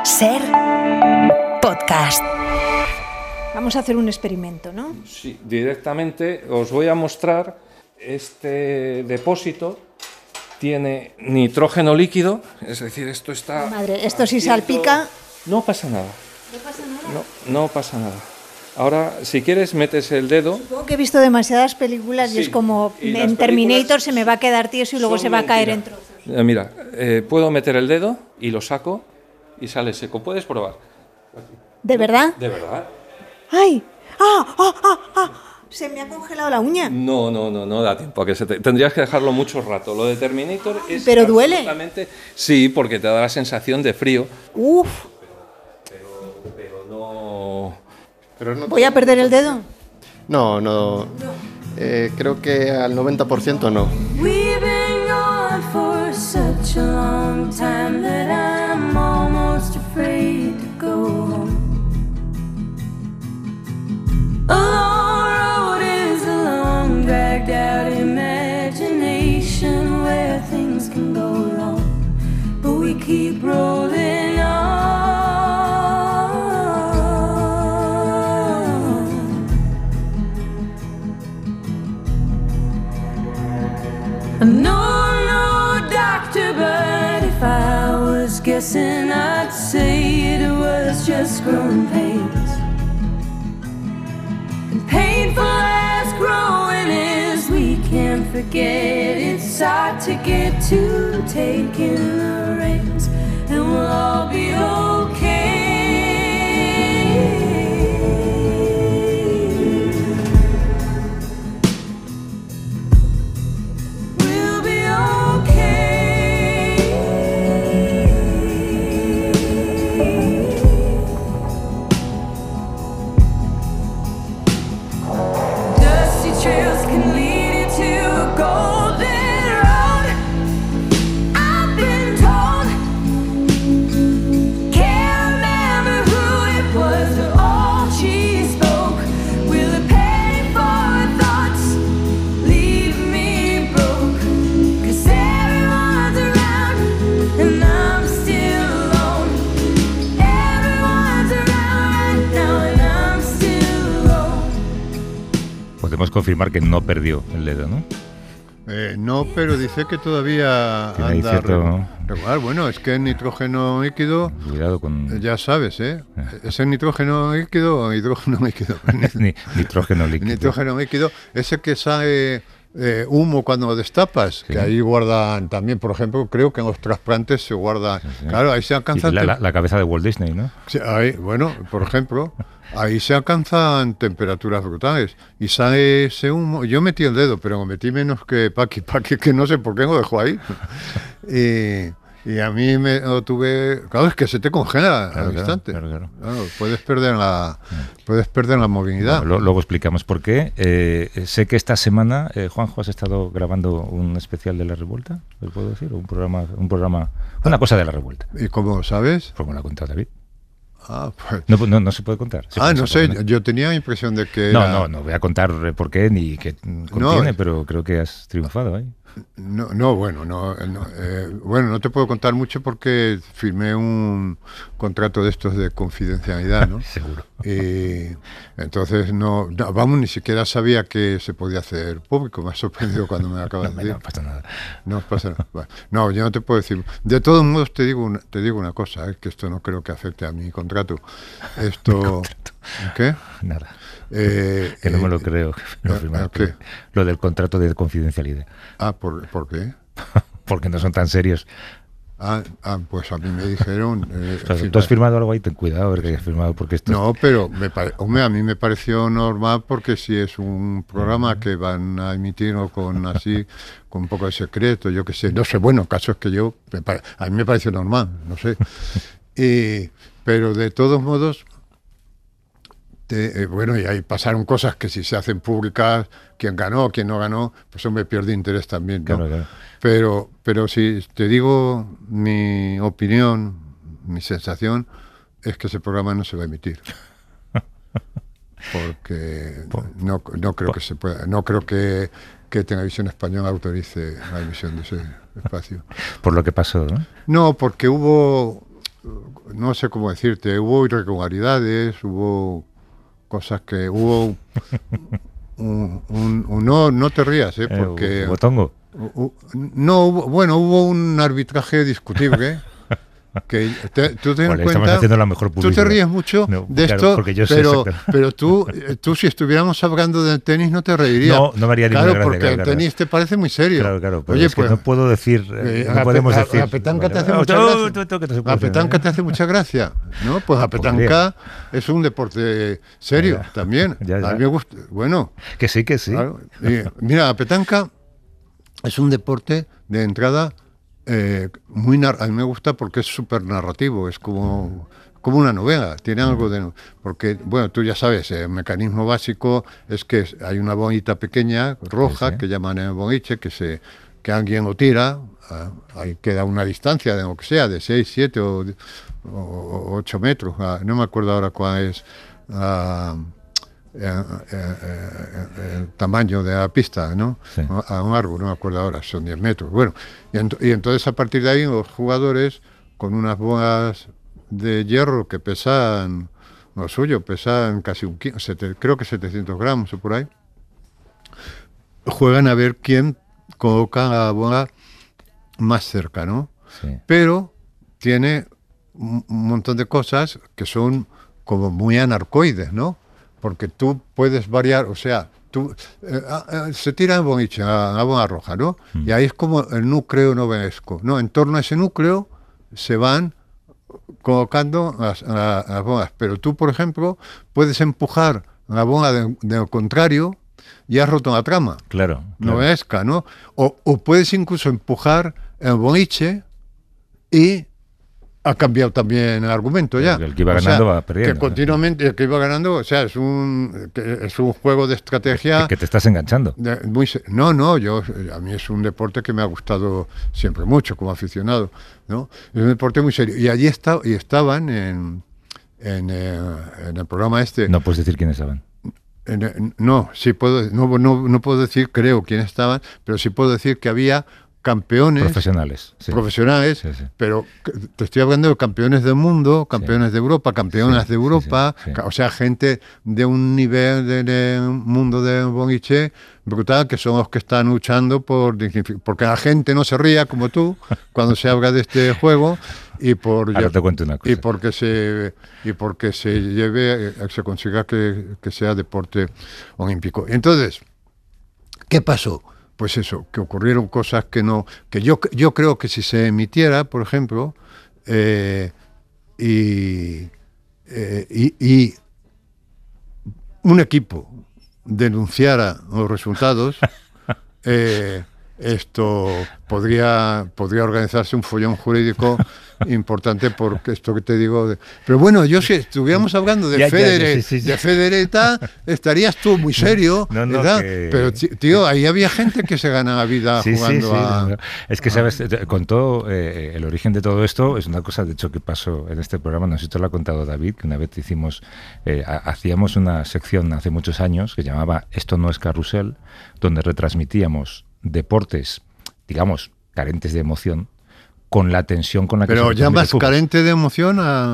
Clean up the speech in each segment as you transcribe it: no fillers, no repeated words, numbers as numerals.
Ser podcast. Vamos a hacer un experimento, ¿no? Sí, directamente os voy a mostrar este depósito. Tiene nitrógeno líquido, es decir, esto está... Madre, esto si salpica... No pasa nada. ¿No pasa nada? No pasa nada. Ahora, si quieres, metes el dedo. Supongo que he visto demasiadas películas, sí, y es como y en Terminator se me va a quedar tieso y luego se va a caer en trozos. Mira, puedo meter el dedo y lo saco y sale seco. Puedes probar. ¿De verdad? ¿De verdad? ¡Ay! Se me ha congelado la uña. No da tiempo a que tendrías que dejarlo mucho rato. Lo de Terminator es... ¿Pero duele? Sí, porque te da la sensación de frío. ¡Uf! Pero no... ¿Voy a perder el dedo? No. Creo que al 90% no. We've been gone for such a long time that I'm almost afraid to go home. A long road is a long, dragged out imagination where things can go wrong, but we keep rolling on. No, doctor, but if I was guessing, I'd say it was just growing pains. And painful as growing is, we can't forget it's hard to get to taking the reins, and we'll all be okay. Podemos confirmar que no perdió el dedo, ¿no? No, pero dice que todavía anda cierto... regular. Bueno, es que el nitrógeno líquido... Cuidado con... Ya sabes, ¿eh? ¿Es el nitrógeno líquido o hidrógeno líquido? Nitrógeno líquido. Nitrógeno líquido, ese que sale humo cuando lo destapas, sí. Que ahí guardan también, por ejemplo, creo que en los trasplantes se guarda... Sí. Claro, ahí se alcanza... La cabeza de Walt Disney, ¿no? Sí, ahí, bueno, por ejemplo... Ahí se alcanzan temperaturas brutales y sale ese humo. Yo metí el dedo, pero metí menos que Paqui, que no sé por qué lo dejó ahí. Y a mí me lo tuve... Claro, es que se te congela al instante. Claro, puedes perder la movilidad. Bueno, luego explicamos por qué. Sé que esta semana, Juanjo, has estado grabando un especial de La Revuelta, ¿lo puedo decir? Un programa, una cosa de La Revuelta. ¿Y cómo lo sabes? Pues me lo ha contado David. Pues. No se puede contar. No sé, yo tenía la impresión de que... No voy a contar por qué ni qué contiene, pero creo que has triunfado ahí. Bueno, no te puedo contar mucho porque firmé un contrato de estos de confidencialidad, ¿no? Seguro. Entonces ni siquiera sabía que se podía hacer público. Me ha sorprendido cuando me acabas de decir. No pasa nada. No pasa nada. Bueno, no, yo no te puedo decir. De todos modos te digo una cosa, que esto no creo que afecte a mi contrato. Esto... ¿Qué? Nada. Que no me lo creo. Lo del contrato de confidencialidad. ¿Por qué? Porque no son tan serios. Pues a mí me dijeron... ¿Tú has firmado algo ahí? Ten cuidado, a ver que has firmado, porque esto... No, pero a mí me pareció normal porque si es un programa que van a emitirlo con un poco de secreto, yo qué sé, no sé, bueno, el caso es que a mí me pareció normal, no sé. Pero de todos modos... y ahí pasaron cosas que si se hacen públicas, quién ganó, quién no ganó, pues me pierde interés también, ¿no? Claro. Pero si te digo mi opinión, mi sensación, es que ese programa no se va a emitir. Porque no creo que se pueda, no creo que Televisión Española autorice la emisión de ese espacio. Por lo que pasó, ¿no? No, porque hubo no sé cómo decirte, hubo irregularidades, hubo cosas que hubo no te rías, porque Botongo. no hubo, bueno, hubo un arbitraje discutible. Que tú ten en Vale, estamos cuenta, haciendo la mejor tú publicidad. te ríes mucho No, de claro, esto, porque yo sé pero exactamente. tú si estuviéramos hablando de tenis no te reirías. No me haría ninguna claro, gracia, porque claro, el claro. tenis te parece muy serio. Claro, pero Oye, es que no puedo decir, no podemos decir. La petanca te hace Vale, mucha tú, gracia. que no se puede La hacer, petanca ¿eh? te hace mucha gracia, ¿no? Pues la petanca es un deporte serio Ya. también. Ya. A mí me gusta, bueno, Que sí. claro. Mira, la petanca es un deporte de entrada a mí me gusta porque es súper narrativo, es como una novela, tiene algo de... Porque, bueno, tú ya sabes, el mecanismo básico es que hay una bonita pequeña, roja, Sí. que llaman el boliche, que alguien lo tira, ahí queda una distancia de lo que sea, de 6, 7 o 8 metros, no me acuerdo ahora cuál es el tamaño de la pista, ¿no? Sí. A un árbol, no me acuerdo ahora, son 10 metros. Bueno, y entonces a partir de ahí los jugadores con unas bolas de hierro que pesan, lo suyo, pesan casi creo que 700 gramos o por ahí, juegan a ver quién coloca la bola más cerca, ¿no? Sí. Pero tiene un montón de cosas que son como muy anarcoides, ¿no? Porque tú puedes variar, o sea, se tira en boliche, a bola roja, ¿no? Y ahí es como el núcleo novelesco, ¿no? En torno a ese núcleo se van colocando las bolas, pero tú, por ejemplo, puedes empujar la bola del contrario y has roto la trama. Claro. Novelesca, ¿no? O puedes incluso empujar el boliche y ha cambiado también el argumento ya. El que iba ganando va perdiendo. Que continuamente, el que iba ganando, o sea, es un juego de estrategia. Que te estás enganchando. A mí es un deporte que me ha gustado siempre mucho como aficionado, ¿no? Es un deporte muy serio. Y allí estaban en el programa este. No puedes decir quiénes estaban. No puedo decir, creo, quiénes estaban, pero sí puedo decir que había campeones Profesionales. Sí. profesionales, Sí. pero te estoy hablando de campeones del mundo, campeones de Europa, campeonas de Europa, sí. o sea, gente de un nivel de mundo de boliche brutal, que son los que están luchando porque la gente no se ría como tú cuando se habla de este juego Ahora te cuento una cosa. y porque se consiga que sea deporte olímpico. Entonces, ¿qué pasó? Pues eso, que ocurrieron cosas que yo creo que si se emitiera, por ejemplo, y un equipo denunciara los resultados, esto podría organizarse un follón jurídico importante, porque esto que te digo pero bueno, yo si estuviéramos hablando de Federer, de Federer y tal, estarías tú muy serio, ¿verdad? Pero tío, ahí había gente que se gana la vida jugando Es que, sabes, con todo el origen de todo esto es una cosa, de hecho, que pasó en este programa, no sé si te lo ha contado David, que una vez hacíamos una sección hace muchos años que llamaba Esto no es carrusel, donde retransmitíamos deportes, digamos, carentes de emoción, con la tensión con la que pero se llamas carente de emoción a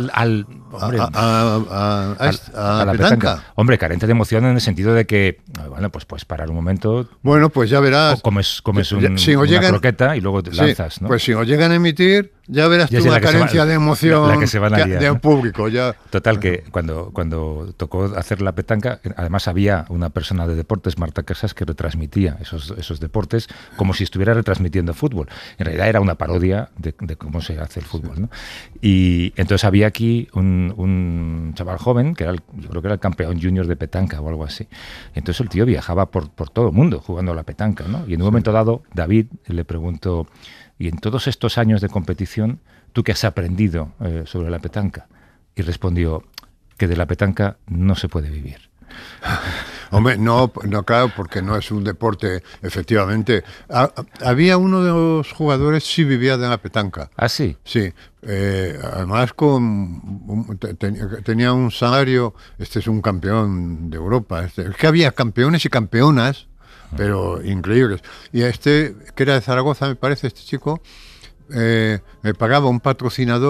la petanca. Hombre, carente de emoción en el sentido de que, bueno, pues parar un momento. Bueno, pues ya verás. O comes si una croqueta y luego te lanzas, ¿no? Pues si os llegan a emitir, ya verás Ya tú sé, la carencia de emoción la que se van a liar, del ¿no? público. Ya. Total, que cuando tocó hacer la petanca, además había una persona de deportes, Marta Casas, que retransmitía esos deportes como si estuviera retransmitiendo fútbol. En realidad era una parodia de cómo se hace el fútbol, ¿no? Y entonces había aquí un chaval joven, que yo creo que era el campeón junior de petanca o algo así. Entonces el tío viajaba por todo el mundo jugando a la petanca, ¿no? Y en un momento dado, David le preguntó: y en todos estos años de competición, ¿tú qué has aprendido sobre la petanca? Y respondió que de la petanca no se puede vivir. Hombre, no, claro, porque no es un deporte, efectivamente. Había uno de los jugadores sí vivía de la petanca. ¿Ah, sí? Sí. Además tenía un salario, este es un campeón de Europa. Es que había campeones y campeonas, pero increíbles. Y que era de Zaragoza, me parece, este chico, me pagaba un patrocinador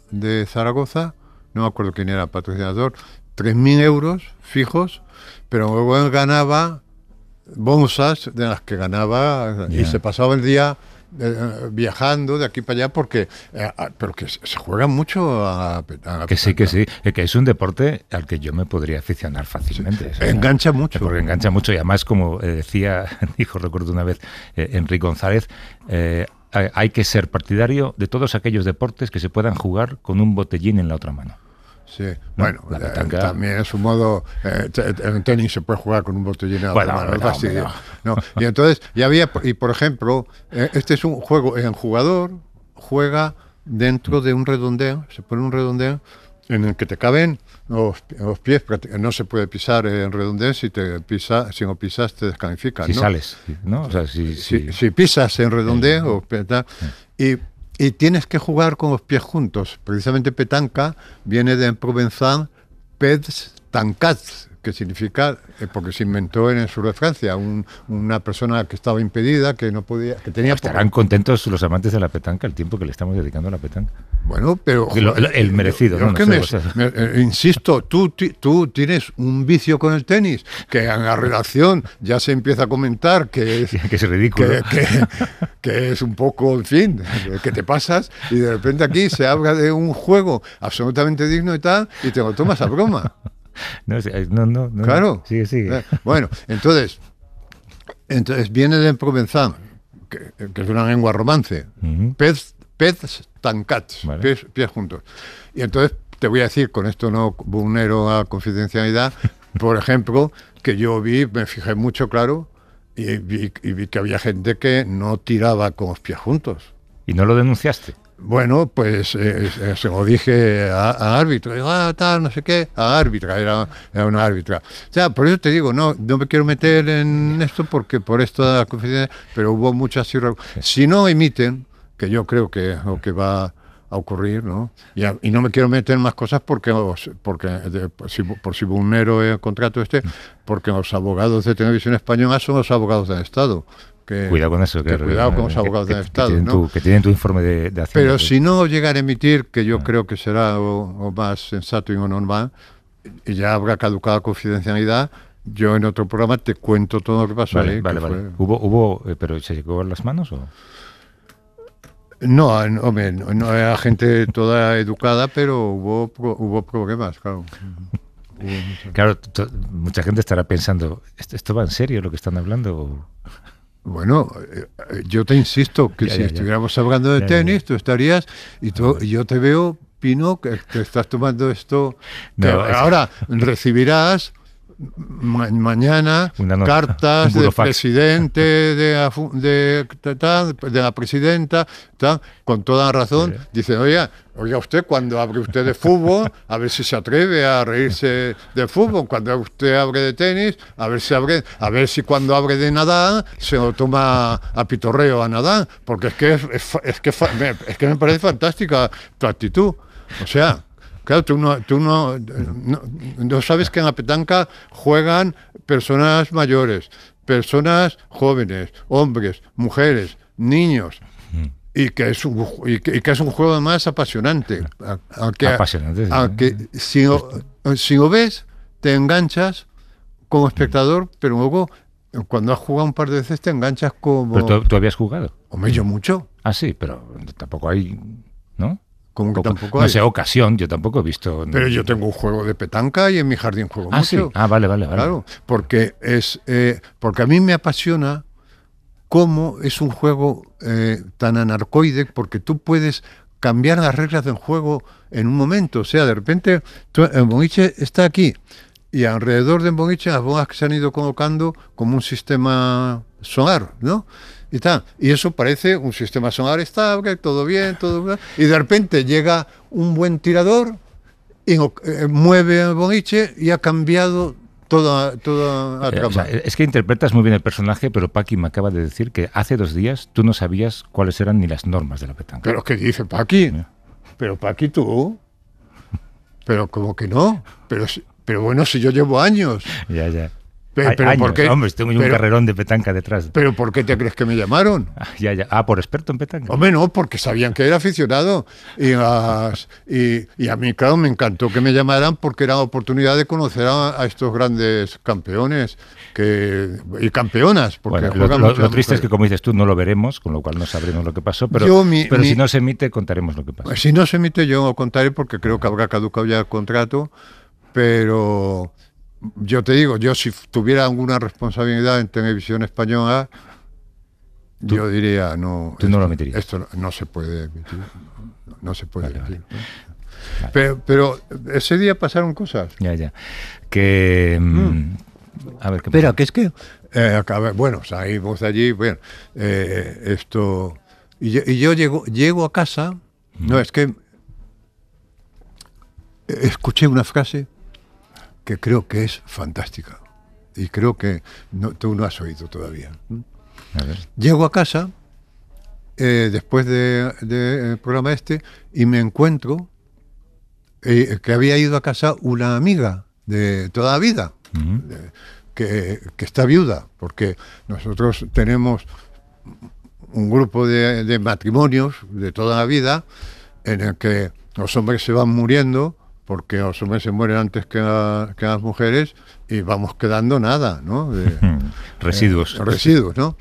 de Zaragoza, no me acuerdo quién era el patrocinador, 3.000 euros fijos, pero luego él ganaba bolsas de las que ganaba y se pasaba el día viajando de aquí para allá porque pero que se juega mucho a que sí, que es un deporte al que yo me podría aficionar fácilmente. Sí. Engancha mucho. Porque engancha mucho y además, como dijo, recuerdo una vez Enrique González, hay que ser partidario de todos aquellos deportes que se puedan jugar con un botellín en la otra mano. Sí, bueno, también es un modo, en tenis se puede jugar con un botellín en la mano, es fastidio. No. Y entonces, por ejemplo, este es un juego, el jugador juega dentro de un redondeo, se pone un redondeo en el que te caben los pies, no se puede pisar en redondeo, si no pisas te descalifican. Si ¿no? sales, ¿no? O sea, si pisas en redondeo, y tienes que jugar con los pies juntos. Precisamente petanca viene de en provenzal pets tancats, que significa, porque se inventó en el sur de Francia, una persona que estaba impedida, que no podía, que tenía... Estarán contentos los amantes de la petanca el tiempo que le estamos dedicando a la petanca. Bueno, pero... El merecido, ¿no? Insisto, tú tienes un vicio con el tenis, que en la redacción ya se empieza a comentar que es ridículo. Que es un poco, en fin, que te pasas, y de repente aquí se habla de un juego absolutamente digno y tal, y te lo tomas a broma. No. Claro. Sigue. Bueno, entonces viene de provenzal, que es una lengua romance. Pets tancats, vale. pies juntos. Y entonces te voy a decir, con esto no vulnero a confidencialidad, por ejemplo, que yo me fijé mucho, claro, y vi que había gente que no tiraba con los pies juntos. ¿Y no lo denunciaste? Bueno, pues se lo dije a árbitro, tal, no sé qué, a árbitra, era una árbitra. O sea, por eso te digo, no me quiero meter en esto porque por esto de la confidencialidad, pero hubo muchas irregularidades. Si no emiten, que yo creo que es lo que va a ocurrir, ¿no? Y no me quiero meter en más cosas por si vulnero el contrato porque los abogados de Televisión Española son los abogados del Estado. Cuidado con eso. Cuidado con los abogados del Estado. Que tienen tu informe de Hacienda. Pero si no llegan a emitir, que yo creo que será lo más sensato y lo normal, y ya habrá caducado la confidencialidad, yo en otro programa te cuento todo lo que pasó ahí. Vale. ¿Hubo, pero se llegó a las manos o...? No, hombre, no era gente toda educada, pero hubo problemas, claro. Claro, mucha gente estará pensando, ¿esto va en serio lo que están hablando? Bueno, yo te insisto que si estuviéramos hablando de tenis, tú estarías, y yo te veo, Pino, que estás tomando esto. Ahora recibirás mañana cartas del presidente, de la presidenta, tal, con toda razón, dicen, oiga usted, cuando hable usted de fútbol, a ver si se atreve a reírse de fútbol, cuando usted hable de tenis, a ver si cuando hable de Nadal se lo toma a pitorreo a Nadal, porque es que me parece fantástica tu actitud. O sea, claro, tú no sabes que en la petanca juegan personas mayores, personas jóvenes, hombres, mujeres, niños, y que es un juego además apasionante. Aunque si lo ves, te enganchas como espectador, pero luego cuando has jugado un par de veces te enganchas como... ¿Pero tú habías jugado? Hombre, yo mucho. Ah, sí, pero tampoco hay... ¿No? Como que tampoco hay. No sé, ocasión, yo tampoco he visto... Pero yo tengo un juego de petanca y en mi jardín juego mucho. Sí. Vale. Claro, porque a mí me apasiona cómo es un juego tan anarcoide, porque tú puedes cambiar las reglas del juego en un momento. O sea, de repente el boliche está aquí y alrededor del boliche las bolas que se han ido colocando como un sistema solar, ¿no? Y eso parece un sistema solar estable, todo bien, y de repente llega un buen tirador y mueve el boliche y ha cambiado toda la trama. O sea, es que interpretas muy bien el personaje, pero Paqui me acaba de decir que hace 2 días tú no sabías cuáles eran ni las normas de la petanca. ¿Pero qué dice Paqui? Pero Paqui, tú... Pero como que no. Pero bueno, si yo llevo años... Ya. Pero Años, ¿por qué? Hombre, tengo un carrerón de petanca detrás. ¿Pero por qué te crees que me llamaron? Ya. Por experto en petanca. Hombre, no, porque sabían que era aficionado. Y a mí, claro, me encantó que me llamaran porque era oportunidad de conocer a estos grandes campeones y campeonas. Porque Bueno, lo triste es que, como dices tú, no lo veremos, con lo cual no sabremos lo que pasó, pero si no se emite, contaremos lo que pasó. Si no se emite, yo contaré porque creo que habrá caducado ya el contrato, pero yo te digo, yo si tuviera alguna responsabilidad en Televisión Española, yo diría, no. Tú no lo emitirías. Esto no se puede emitir. No se puede emitir. Vale. Pero ese día pasaron cosas. Ya. Que... A ver, ¿qué Espera, pasa? que es que... bueno, salimos de allí, bueno, esto... Y yo llego a casa, no, es que escuché una frase que creo que es fantástica y creo que tú no has oído todavía. A ver. Llego a casa después del programa y me encuentro que había ido a casa una amiga de toda la vida, que está viuda, porque nosotros tenemos un grupo de matrimonios de toda la vida en el que los hombres se van muriendo porque los hombres se mueren antes que las mujeres y vamos quedando nada, ¿no? Residuos. Residuos, ¿no?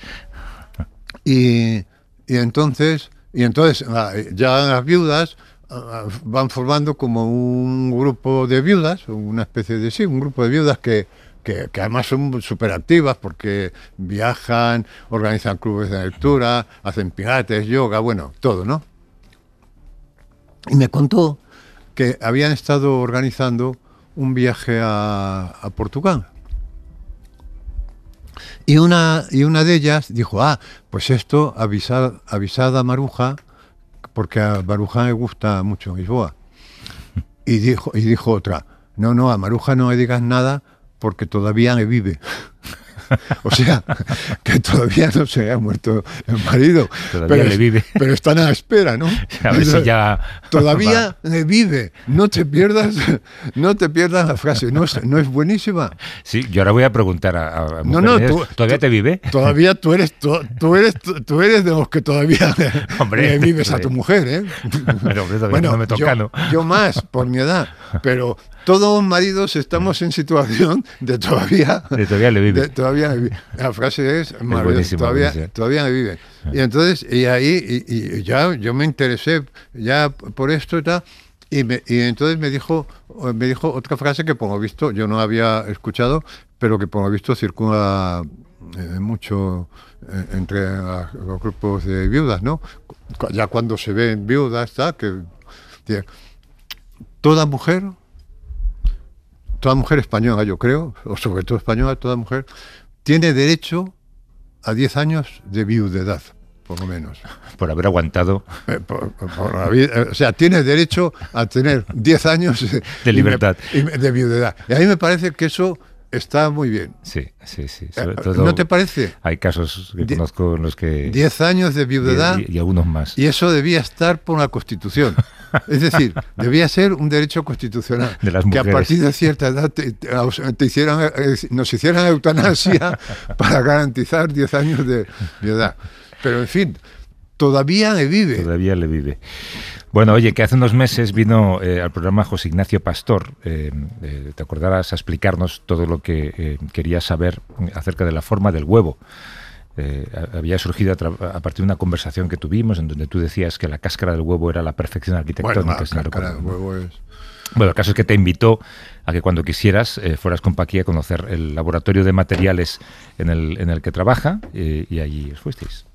Y entonces ya las viudas van formando como un grupo de viudas, una especie de un grupo de viudas que además son súper activas porque viajan, organizan clubes de lectura, hacen pilates, yoga, bueno, todo, ¿no? Y me contó que habían estado organizando un viaje a Portugal. Y una de ellas dijo, pues esto avisad a Maruja, porque a Maruja le gusta mucho Lisboa. Y dijo otra, no, a Maruja no le digas nada porque todavía le vive. O sea, que todavía no se ha muerto el marido. Todavía le vive. Pero están a la espera, ¿no? A ver si ya... Todavía le vive. No te pierdas la frase. ¿No es buenísima? Sí, yo ahora voy a preguntar a No, ¿todavía te vive? Todavía tú eres de los que todavía le vives a tu mujer, ¿eh? Bueno, no me toca, ¿no? Yo más, por mi edad. Pero todos los maridos estamos en situación de todavía le vive. La frase es maravillosa, todavía me vive. Y entonces, y ya yo me interesé ya por esto y tal, y entonces me dijo otra frase que por lo visto yo no había escuchado, pero que por lo visto circula mucho entre los grupos de viudas, ¿no? Ya cuando se ven viudas, está que toda mujer española, yo creo, o sobre todo española, toda mujer, tiene derecho a 10 años de viudedad, por lo menos. Por haber aguantado. Por la vida, o sea, tiene derecho a tener 10 años de libertad. De viudedad. Y a mí me parece que eso está muy bien. Sí. Sobre todo, ¿no te parece? Hay casos que conozco en los que... 10 años de viudedad. Y algunos más. Y eso debía estar por la Constitución. Es decir, debía ser un derecho constitucional. De las mujeres. Que a partir de cierta edad nos hicieran eutanasia para garantizar 10 años de viudedad. Pero, en fin, todavía le vive. Bueno, oye, que hace unos meses vino al programa José Ignacio Pastor, te acordarás, a explicarnos todo lo que querías saber acerca de la forma del huevo. Había surgido a partir de una conversación que tuvimos en donde tú decías que la cáscara del huevo era la perfección arquitectónica. Bueno, la cáscara del huevo es... Bueno, el caso es que te invitó a que cuando quisieras fueras con Paqui a conocer el laboratorio de materiales en el que trabaja y allí os fuisteis.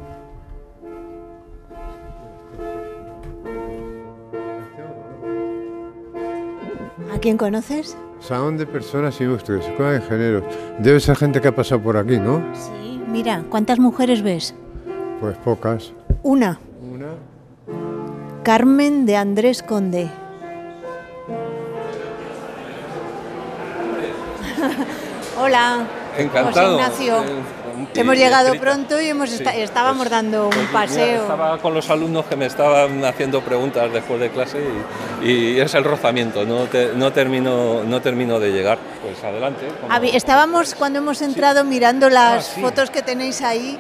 ¿A quién conoces? Salón de personas ilustres, escuela de ingenieros. Debe ser gente que ha pasado por aquí, ¿no? Sí, mira, ¿cuántas mujeres ves? Pues pocas. Una. Carmen de Andrés Conde. Hola. Encantado. José Ignacio. Hemos llegado escrita. pronto y estábamos dando un paseo. Estaba con los alumnos que me estaban haciendo preguntas después de clase y es el rozamiento, no termino de llegar. Pues adelante. Estábamos cuando hemos entrado mirando las fotos que tenéis ahí.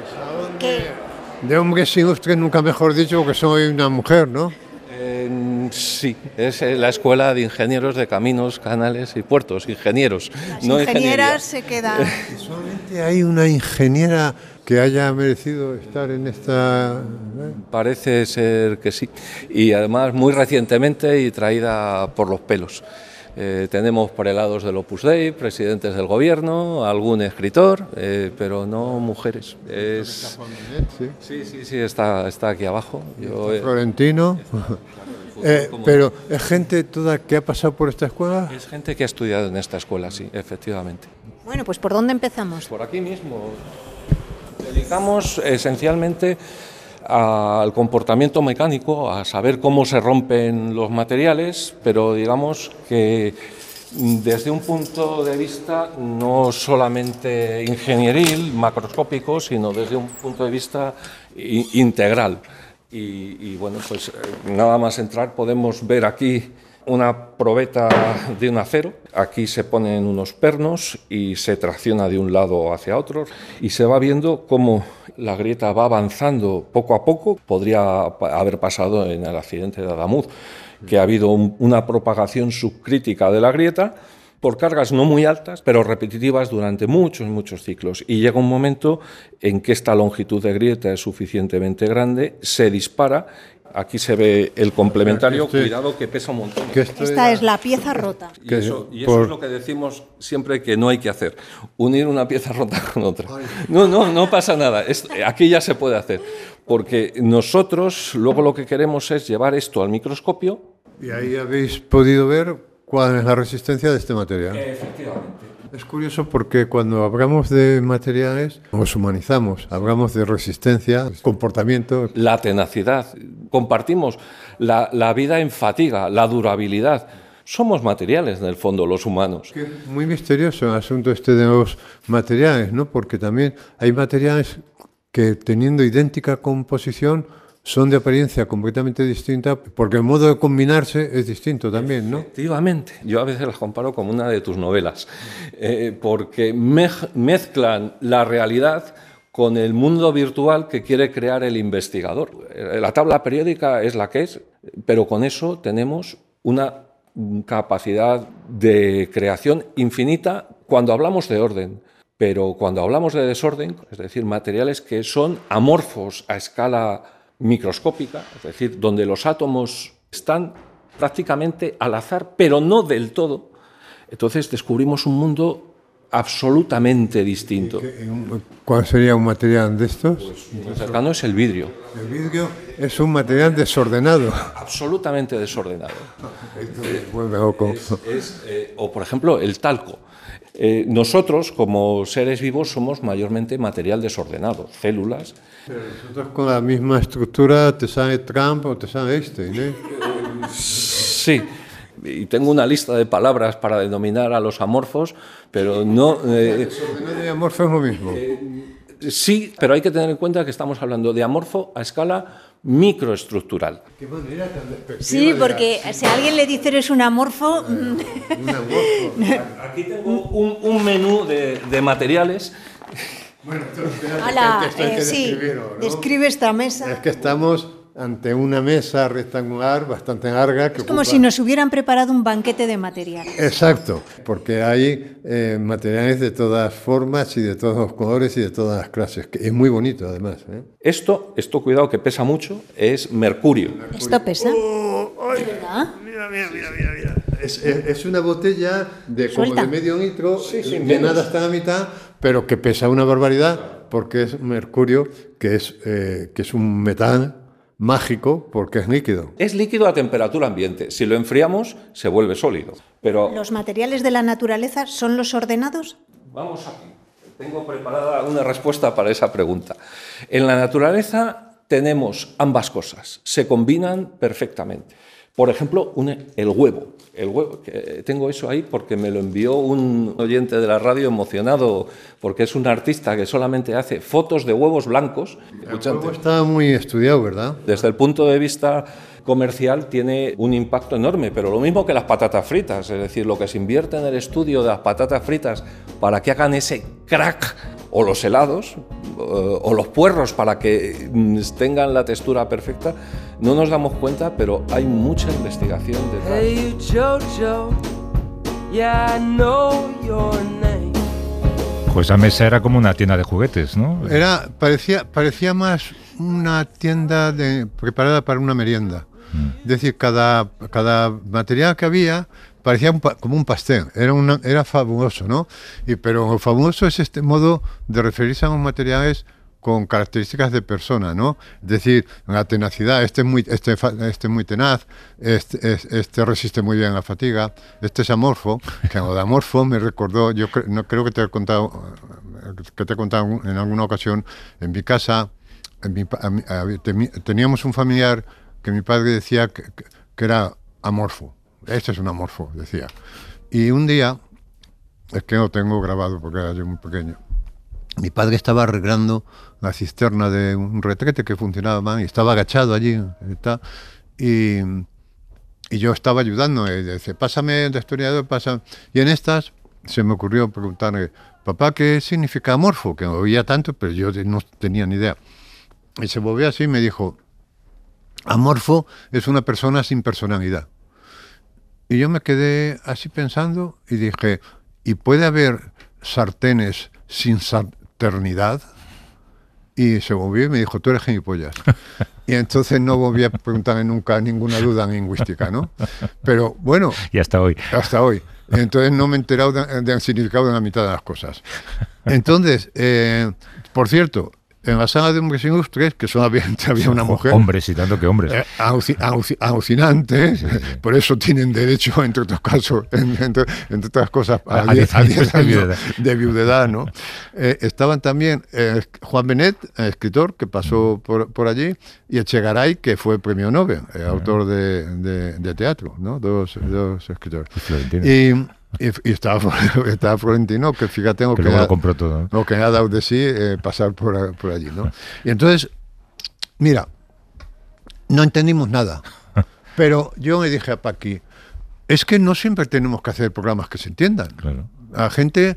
De hombres sin usted, nunca mejor dicho, porque soy una mujer, ¿no? Sí, es la Escuela de Ingenieros de Caminos, Canales y Puertos, ingenieros. Las no ingenieras se quedan. ¿Solamente hay una ingeniera que haya merecido estar en esta...? Parece ser que sí, y además muy recientemente y traída por los pelos. Tenemos prelados del Opus Dei, presidentes del gobierno, algún escritor, pero no mujeres. Sí, está aquí abajo. Florentino. Pero es gente toda que ha pasado por esta escuela. Es gente que ha estudiado en esta escuela, sí, efectivamente. Bueno, pues ¿por dónde empezamos? Por aquí mismo. Dedicamos esencialmente al comportamiento mecánico, a saber cómo se rompen los materiales, pero digamos que desde un punto de vista no solamente ingenieril, macroscópico, sino desde un punto de vista integral. Y bueno, pues nada más entrar podemos ver aquí una probeta de un acero. Aquí se ponen unos pernos y se tracciona de un lado hacia otro y se va viendo cómo la grieta va avanzando poco a poco. Podría haber pasado en el accidente de Adamuz, que ha habido una propagación subcrítica de la grieta por cargas no muy altas, pero repetitivas durante muchos ciclos. Y llega un momento en que esta longitud de grieta es suficientemente grande, se dispara. Aquí se ve el complementario, cuidado que pesa un montón. Esta es la pieza rota. Y eso es lo que decimos siempre que no hay que hacer, unir una pieza rota con otra. No pasa nada, aquí ya se puede hacer, porque nosotros luego lo que queremos es llevar esto al microscopio. Y ahí habéis podido ver cuál es la resistencia de este material. Efectivamente. Es curioso porque cuando hablamos de materiales, nos humanizamos, hablamos de resistencia, comportamiento. La tenacidad, compartimos la vida en fatiga, la durabilidad. Somos materiales, en el fondo, los humanos. Muy misterioso el asunto este de los materiales, ¿no? Porque también hay materiales que, teniendo idéntica composición, son de apariencia completamente distinta, porque el modo de combinarse es distinto también, ¿no? Efectivamente. Yo a veces las comparo como una de tus novelas, porque mezclan la realidad con el mundo virtual que quiere crear el investigador. La tabla periódica es la que es, pero con eso tenemos una capacidad de creación infinita cuando hablamos de orden. Pero cuando hablamos de desorden, es decir, materiales que son amorfos a escala microscópica, es decir, donde los átomos están prácticamente al azar, pero no del todo, entonces descubrimos un mundo absolutamente distinto. ¿Cuál sería un material de estos? Pues muy cercano es el vidrio. El vidrio es un material desordenado. Absolutamente desordenado. Vuelve loco. O, por ejemplo, el talco. Nosotros, como seres vivos, somos mayormente material desordenado, células. Pero nosotros con la misma estructura te sale Trump o te sale Einstein, ¿eh? Sí, y tengo una lista de palabras para denominar a los amorfos, pero no... Desordenado y amorfo es lo mismo. Sí, pero hay que tener en cuenta que estamos hablando de amorfo a escala microestructural. ¿Qué manera tan despectiva? Sí, porque si a alguien le dice eres un amorfo... Un amorfo. Aquí tengo un menú de materiales. Bueno, sí, describe esta mesa. Es que estamos ante una mesa rectangular bastante larga. Que es como si nos hubieran preparado un banquete de materiales. Exacto, porque hay materiales de todas formas y de todos los colores y de todas las clases, que es muy bonito además, ¿eh? Esto, cuidado, que pesa mucho, es mercurio. ¿Esto pesa? Mira. Es una botella como de medio litro, llenada hasta la mitad, pero que pesa una barbaridad, porque es mercurio, que es un metal mágico, porque es líquido. Es líquido a temperatura ambiente. Si lo enfriamos, se vuelve sólido. Pero ¿los materiales de la naturaleza son los ordenados? vamos aquí. Tengo preparada una respuesta para esa pregunta. En la naturaleza tenemos ambas cosas, se combinan perfectamente. Por ejemplo, el huevo. El huevo, que tengo eso ahí porque me lo envió un oyente de la radio emocionado, porque es un artista que solamente hace fotos de huevos blancos. El huevo está muy estudiado, ¿verdad? Desde el punto de vista comercial tiene un impacto enorme, pero lo mismo que las patatas fritas, es decir, lo que se invierte en el estudio de las patatas fritas para que hagan ese crack, o los helados, o los puerros para que tengan la textura perfecta, no nos damos cuenta, pero hay mucha investigación detrás. Hey Jojo, yeah, I know your name. Pues esa mesa era como una tienda de juguetes, ¿no? Parecía más una tienda preparada para una merienda. Es decir, cada material que había parecía como un pastel, era fabuloso, ¿no? Pero fabuloso es este modo de referirse a los materiales con características de persona, ¿no? Es decir, la tenacidad, este es muy tenaz, este resiste muy bien la fatiga, este es amorfo, que lo de amorfo me recordó, no creo que te he contado en alguna ocasión, en mi casa, teníamos un familiar que mi padre decía que era amorfo. Este es un amorfo, decía. Y un día, es que lo tengo grabado porque era yo muy pequeño, mi padre estaba arreglando la cisterna de un retrete que funcionaba mal y estaba agachado allí y yo estaba ayudando. Y dice, pásame el destornillador, pasa. Y en estas se me ocurrió preguntarle, papá, ¿qué significa amorfo? Que me oía tanto, pero yo no tenía ni idea. Y se volvió así y me dijo, amorfo es una persona sin personalidad. Y yo me quedé así pensando y dije, ¿y puede haber sartenes sin saternidad? Y se volvió y me dijo, tú eres gilipollas. Y entonces no volví a preguntarme nunca ninguna duda lingüística, ¿no? Pero bueno. Y hasta hoy. Hasta hoy. Entonces no me he enterado del significado de la mitad de las cosas. Entonces, por cierto, en la sala de hombres ilustres, que solamente había una mujer. Hombres y tanto que hombres. Alucinante, sí. Por eso tienen derecho, entre otros casos, entre otras cosas, a 10 años de viudedad, ¿no? Estaban también Juan Benet, escritor, que pasó por allí, y Echegaray, que fue premio Nobel, autor de teatro, ¿no? Dos escritores. Y estaba Florentino, que fíjate lo que luego lo compró todo, ¿no? Lo que ha dado de sí pasar por allí, ¿no? Y entonces, mira, no entendimos nada. Pero yo me dije a Paqui, es que no siempre tenemos que hacer programas que se entiendan. Claro. La gente,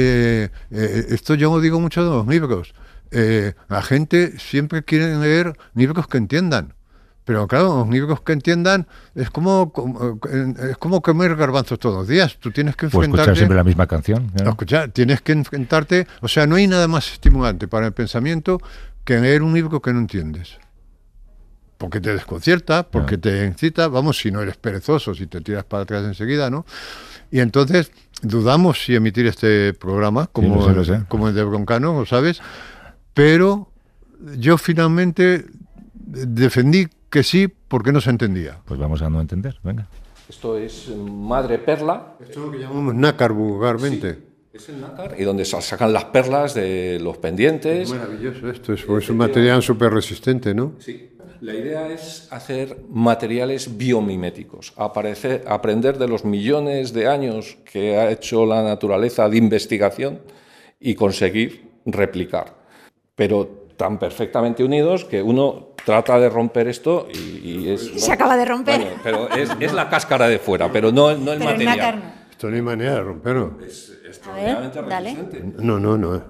esto yo lo digo mucho de los libros, la gente siempre quiere leer libros que entiendan. Pero claro, los libros que entiendan es como comer garbanzos todos los días. Tú tienes que enfrentarte... O escuchar siempre la misma canción. ¿No? Tienes que enfrentarte... O sea, no hay nada más estimulante para el pensamiento que leer un libro que no entiendes. Porque te desconcierta, porque te incita, vamos, si no eres perezoso, si te tiras para atrás enseguida, ¿no? Y entonces dudamos si emitir este programa, como el de Broncano, ¿lo sabes? Pero yo finalmente defendí que sí, porque no se entendía. Pues vamos a no entender, venga. Esto es madre perla. Esto es lo que llamamos nácar vulgarmente. Sí, es el nácar, y donde sacan las perlas de los pendientes. Es maravilloso esto, es un material súper resistente, ¿no? Sí. La idea es hacer materiales biomiméticos, aprender de los millones de años que ha hecho la naturaleza de investigación y conseguir replicar. Pero tan perfectamente unidos que uno trata de romper esto y es... Se acaba de romper. Bueno, pero es la cáscara de fuera, pero no el pero material. Esto no hay manera de romperlo. Es extraordinariamente resistente. No.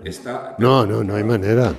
No hay manera.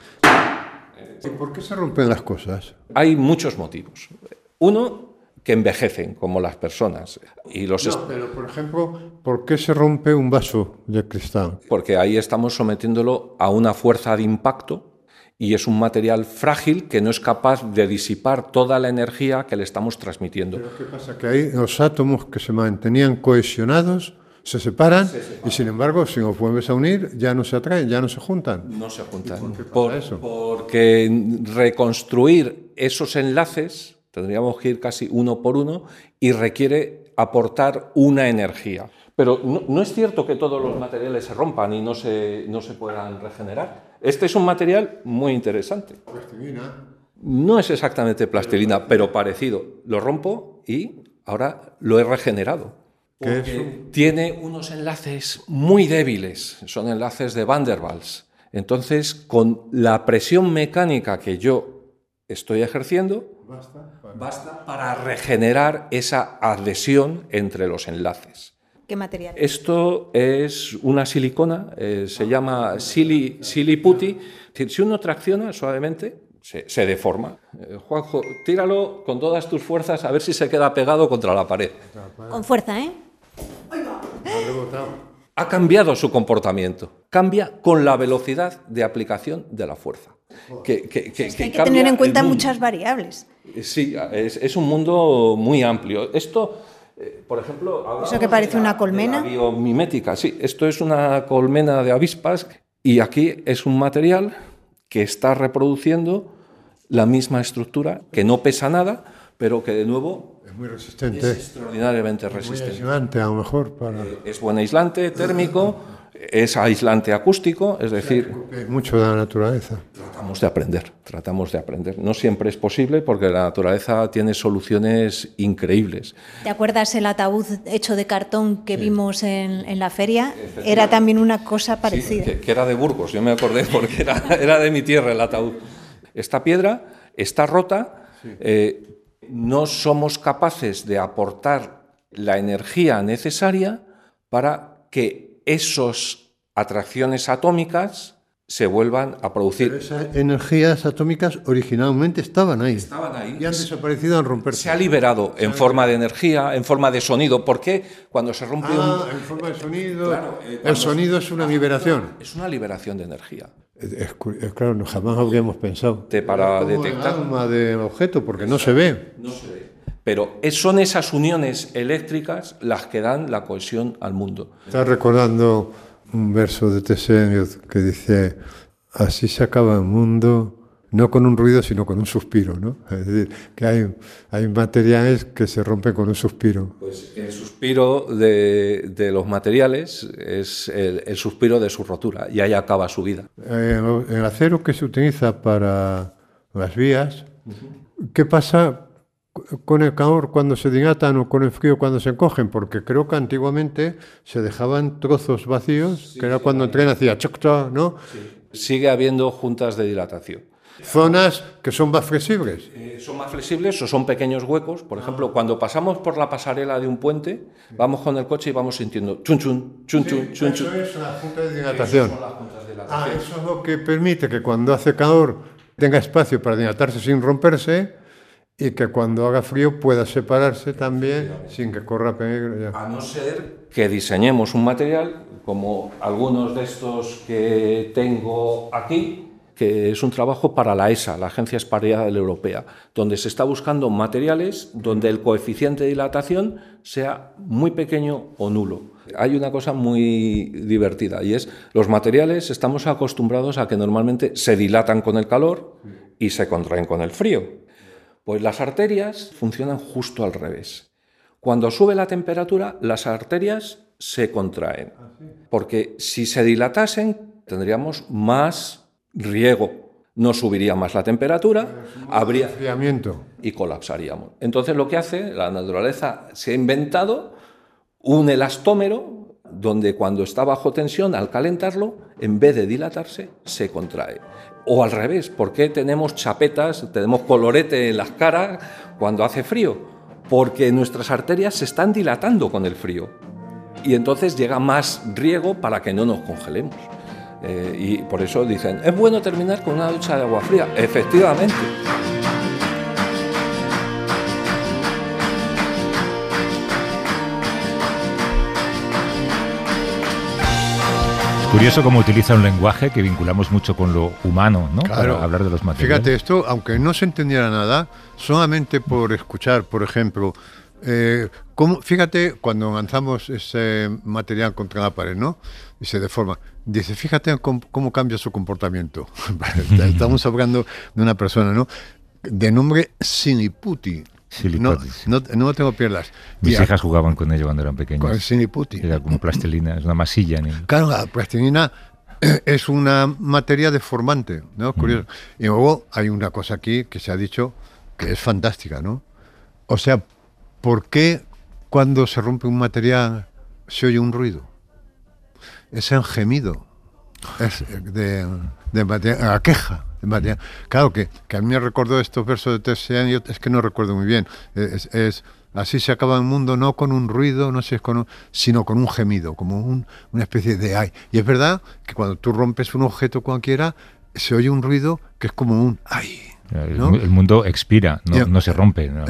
¿Y por qué se rompen las cosas? Hay muchos motivos. Uno, que envejecen, como las personas. Pero, por ejemplo, ¿por qué se rompe un vaso de cristal? Porque ahí estamos sometiéndolo a una fuerza de impacto y es un material frágil que no es capaz de disipar toda la energía que le estamos transmitiendo. ¿Pero qué pasa? Que ahí los átomos que se mantenían cohesionados se separan y, sin embargo, si los vuelves a unir, ya no se atraen, ya no se juntan. No se juntan. ¿Por qué pasa eso? Porque reconstruir esos enlaces, tendríamos que ir casi uno por uno, y requiere aportar una energía. Pero no es cierto que todos los materiales se rompan y no se puedan regenerar. Este es un material muy interesante. La plastilina. No es exactamente plastilina, pero parecido. Lo rompo y ahora lo he regenerado. ¿Qué es? Tiene unos enlaces muy débiles, son enlaces de Van der Waals. Entonces, con la presión mecánica que yo estoy ejerciendo, basta para regenerar esa adhesión entre los enlaces. ¿Qué material? Esto es una silicona, se llama siliputi. Es decir, si uno tracciona suavemente, se deforma. Juanjo, tíralo con todas tus fuerzas a ver si se queda pegado contra la pared. Con fuerza, ¿eh? Ha cambiado su comportamiento. Cambia con la velocidad de aplicación de la fuerza. Hay que tener en cuenta muchas variables. Sí, es un mundo muy amplio. Esto, por ejemplo... ¿Eso que parece una colmena? La biomimética, sí. Esto es una colmena de avispas y aquí es un material que está reproduciendo la misma estructura, que no pesa nada, pero que de nuevo Es muy resistente. es extraordinariamente Muy resistente. aislante, a lo mejor, para... Es buen aislante térmico, es aislante acústico, es decir, mucho de la naturaleza. tratamos de aprender. No siempre es posible porque la naturaleza tiene soluciones increíbles. ¿Te acuerdas el ataúd hecho de cartón que vimos en la feria? Era también una cosa parecida. Sí, que era de Burgos, yo me acordé porque era de mi tierra el ataúd. Esta piedra está rota, no somos capaces de aportar la energía necesaria para que esas atracciones atómicas se vuelvan a producir. Pero esas energías atómicas originalmente estaban ahí. Estaban ahí. Y han desaparecido al romperse. Se ha liberado en forma de energía, en forma de sonido. ¿Por qué? Cuando se rompe en forma de sonido. Claro, El sonido es una liberación. es una liberación de energía. Es claro, no, jamás habríamos pensado. Para Como detectar. el alma del objeto, porque no se ve. No se ve. Pero son esas uniones eléctricas las que dan la cohesión al mundo. Estás recordando un verso de T.S. Eliot que dice: así se acaba el mundo, no con un ruido, sino con un suspiro, ¿no? Es decir, que hay materiales que se rompen con un suspiro. Pues el suspiro de los materiales es el suspiro de su rotura, y ahí acaba su vida. El acero que se utiliza para las vías, ¿qué pasa con el calor cuando se dilatan o con el frío cuando se encogen? Porque creo que antiguamente se dejaban trozos vacíos, que era cuando el tren hacía choc-choc, ¿no? Sigue habiendo juntas de dilatación. Zonas que son más flexibles. Son más flexibles o son pequeños huecos. Por ejemplo, cuando pasamos por la pasarela de un puente, vamos con el coche y vamos sintiendo chun chun, chun chun, chun chun. Eso es una junta de dilatación. Son las juntas de dilatación. Eso es lo que permite que cuando hace calor tenga espacio para dilatarse sin romperse, y que cuando haga frío pueda separarse también sin que corra peligro. A no ser que diseñemos un material como algunos de estos que tengo aquí, que es un trabajo para la ESA, la Agencia Espacial Europea, donde se está buscando materiales donde el coeficiente de dilatación sea muy pequeño o nulo. Hay una cosa muy divertida y es los materiales estamos acostumbrados a que normalmente se dilatan con el calor y se contraen con el frío. Pues las arterias funcionan justo al revés. Cuando sube la temperatura, las arterias se contraen. Porque si se dilatasen, tendríamos más riego. No subiría más la temperatura, habría Enfriamiento. y colapsaríamos. Entonces lo que hace, la naturaleza se ha inventado un elastómero donde cuando está bajo tensión, al calentarlo, en vez de dilatarse, se contrae. O al revés, ¿por qué tenemos chapetas, tenemos colorete en las caras cuando hace frío? Porque nuestras arterias se están dilatando con el frío y entonces llega más riego para que no nos congelemos. Y por eso dicen, es bueno terminar con una ducha de agua fría. Efectivamente. Curioso cómo utiliza un lenguaje que vinculamos mucho con lo humano, ¿no? Claro. Para hablar de los materiales. Fíjate, esto, aunque no se entendiera nada, solamente por escuchar, por ejemplo, fíjate cuando lanzamos ese material contra la pared, ¿no? Y se deforma. Dice, fíjate cómo cambia su comportamiento. Estamos hablando de una persona, ¿no? De nombre Siliputi. No tengo piernas. Mis hijas jugaban con ello cuando eran pequeñas. Con el Siliputi. Era como plastilina, es una masilla. Claro, la plastilina es una materia deformante, ¿no? Curioso. Y luego hay una cosa aquí que se ha dicho que es fantástica, ¿no? O sea, ¿por qué cuando se rompe un material se oye un ruido? Es el gemido, es de material, la queja de material. Claro que a mí me recordó estos versos de Teresiano, yo es que no recuerdo muy bien, así se acaba el mundo, no con un ruido, no sé, sino con un gemido, como una especie de ay. Y es verdad que cuando tú rompes un objeto cualquiera, se oye un ruido que es como un ay, ¿no? El mundo expira, no se rompe, ¿no?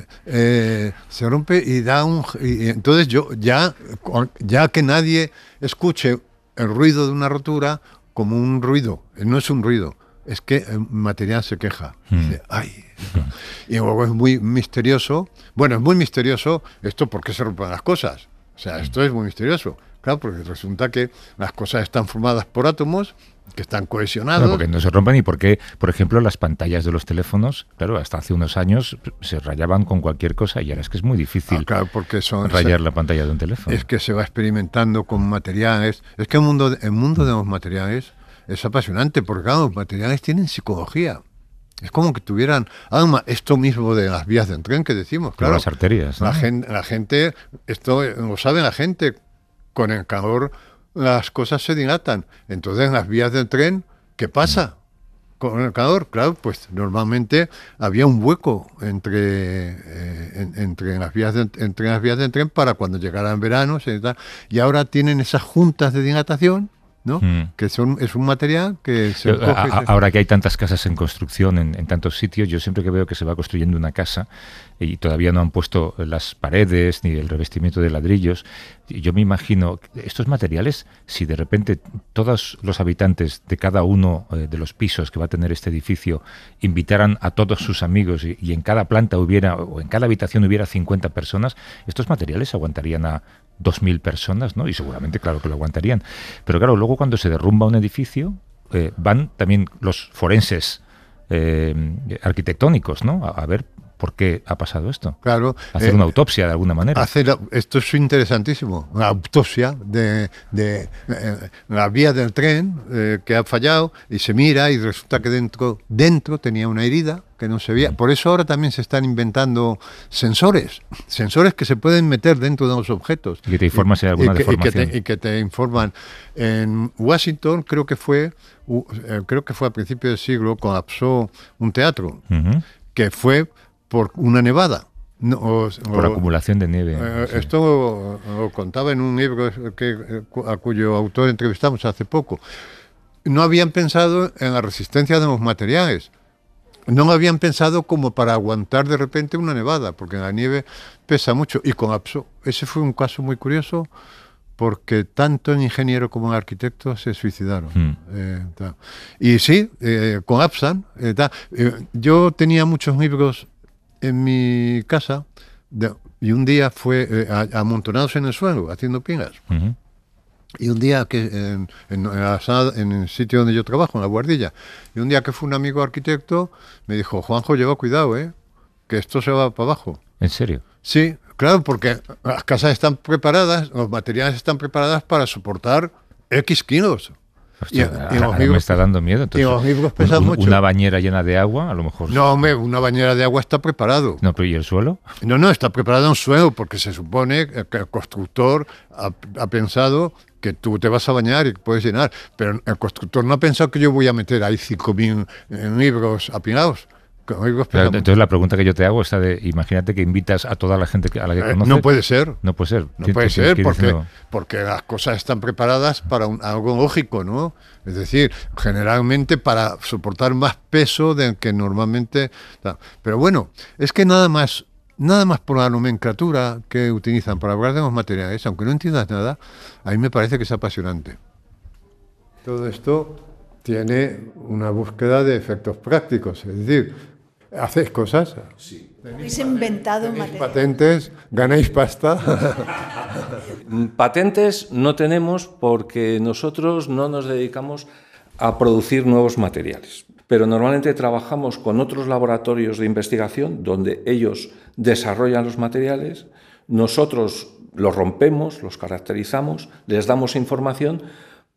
Se rompe y da y entonces yo ya que nadie escuche el ruido de una rotura como un ruido, no es un ruido, es que el material se queja. Dice, ay. Y luego es muy misterioso. Bueno, es muy misterioso esto, ¿por qué se rompen las cosas? O sea, esto es muy misterioso. Claro, porque resulta que las cosas están formadas por átomos que están cohesionados. Bueno, porque no se rompen y porque, por ejemplo, las pantallas de los teléfonos, claro, hasta hace unos años se rayaban con cualquier cosa y ahora es que es muy difícil claro, porque rayar la pantalla de un teléfono. Es que se va experimentando con materiales. Es que el mundo de los materiales es apasionante porque, claro, los materiales tienen psicología. Es como que tuvieran alma. Esto mismo de las vías del tren que decimos, claro. Las arterias, ¿no? La gente, esto lo sabe la gente, con el calor las cosas se dilatan. Entonces, en las vías del tren, ¿qué pasa? Con el calor, claro, pues normalmente había un hueco entre las vías del tren para cuando llegaran veranos y ahora tienen esas juntas de dilatación, ¿no? Que es un material que se coge. Ahora que hay tantas casas en construcción en tantos sitios, yo siempre que veo que se va construyendo una casa y todavía no han puesto las paredes ni el revestimiento de ladrillos, yo me imagino estos materiales, si de repente todos los habitantes de cada uno de los pisos que va a tener este edificio invitaran a todos sus amigos y en cada planta o en cada habitación hubiera 50 personas, estos materiales aguantarían a 2.000 personas, ¿no? Y seguramente, claro que lo aguantarían. Pero claro, luego cuando se derrumba un edificio, van también los forenses arquitectónicos, ¿no? A ver por qué ha pasado esto. Claro. Hacer una autopsia de alguna manera. Esto es interesantísimo. Una autopsia de la vía del tren que ha fallado y se mira y resulta que dentro tenía una herida que no se veía. Por eso ahora también se están inventando sensores que se pueden meter dentro de los objetos. Y que te informan si hay alguna deformación. Y que te informan. En Washington creo que fue a principios del siglo, colapsó un teatro que fue por una nevada. Por acumulación de nieve. Sí. Esto lo contaba en un libro a cuyo autor entrevistamos hace poco. No habían pensado en la resistencia de los materiales. No habían pensado como para aguantar de repente una nevada, porque la nieve pesa mucho y colapsó. Ese fue un caso muy curioso porque tanto el ingeniero como el arquitecto se suicidaron. Y sí, colapsan. Yo tenía muchos libros en mi casa y un día fue amontonados en el suelo, haciendo pilas. Y un día que en el sitio donde yo trabajo, en la Guardilla, y un día que fue un amigo arquitecto, me dijo, Juanjo, lleva cuidado, que esto se va para abajo. ¿En serio? Sí, claro, porque las casas están preparadas, los materiales están preparados para soportar X kilos. Hostia, me está dando miedo. Entonces, y los libros pesan mucho. Una bañera llena de agua, a lo mejor. No, hombre, una bañera de agua está preparado. No, pero ¿y el suelo? No, está preparado un suelo, porque se supone que el constructor ha pensado que tú te vas a bañar y puedes llenar, pero el constructor no ha pensado que yo voy a meter ahí 5.000 libros apilados. Claro, entonces la pregunta que yo te hago es de, imagínate que invitas a toda la gente a la que conoces. No puede ser. No puede ser. No puede ser porque las cosas están preparadas para algo lógico, ¿no? Es decir, generalmente para soportar más peso del que normalmente... Pero bueno, es que nada más por la nomenclatura que utilizan para hablar de los materiales, aunque no entiendas nada, a mí me parece que es apasionante. Todo esto tiene una búsqueda de efectos prácticos, es decir, ¿hacéis cosas? Sí. Habéis inventado materiales. Patentes, ganáis pasta. Patentes no tenemos porque nosotros no nos dedicamos a producir nuevos materiales, pero normalmente trabajamos con otros laboratorios de investigación donde ellos desarrollan los materiales, nosotros los rompemos, los caracterizamos, les damos información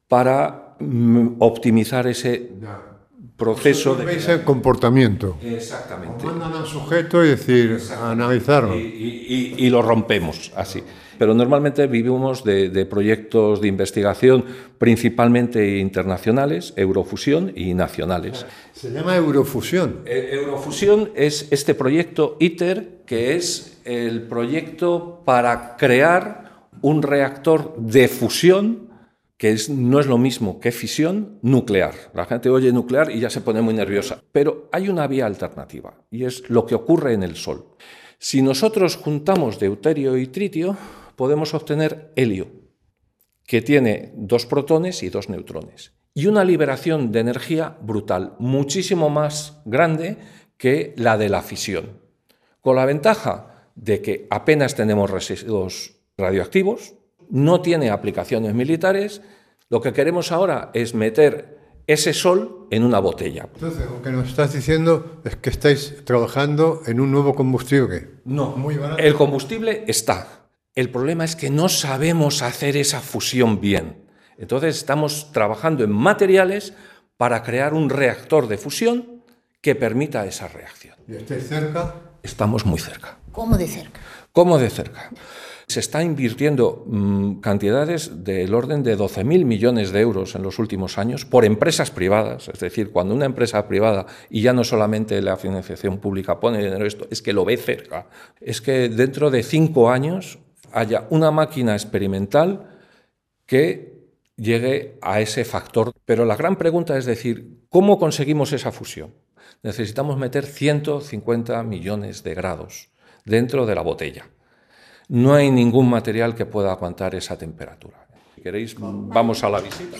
para optimizar ese proceso de... Veis el comportamiento. Exactamente. Mandan al sujeto y decir, analizarlo. Y lo rompemos así. Pero normalmente vivimos de proyectos de investigación principalmente internacionales, Eurofusión y nacionales. Se llama Eurofusión. Eurofusión es este proyecto ITER, que es el proyecto para crear un reactor de fusión, que no es lo mismo que fisión, nuclear. La gente oye nuclear y ya se pone muy nerviosa. Pero hay una vía alternativa, y es lo que ocurre en el Sol. Si nosotros juntamos deuterio y tritio, podemos obtener helio, que tiene 2 protones y 2 neutrones, y una liberación de energía brutal, muchísimo más grande que la de la fisión, con la ventaja de que apenas tenemos residuos radioactivos, no tiene aplicaciones militares. Lo que queremos ahora es meter ese sol en una botella. Entonces, lo que nos estás diciendo es que estáis trabajando en un nuevo combustible. No, muy barato. El combustible está. El problema es que no sabemos hacer esa fusión bien. Entonces estamos trabajando en materiales para crear un reactor de fusión que permita esa reacción. ¿Y estáis cerca? Estamos muy cerca. ¿Cómo de cerca? ¿Cómo de cerca? Se está invirtiendo cantidades del orden de 12.000 millones de euros en los últimos años por empresas privadas. Es decir, cuando una empresa privada, y ya no solamente la financiación pública pone dinero en esto, es que lo ve cerca. Es que dentro de 5 años haya una máquina experimental que llegue a ese factor. Pero la gran pregunta es decir, ¿cómo conseguimos esa fusión? Necesitamos meter 150 millones de grados dentro de la botella. No hay ningún material que pueda aguantar esa temperatura. Si queréis, vamos a la visita.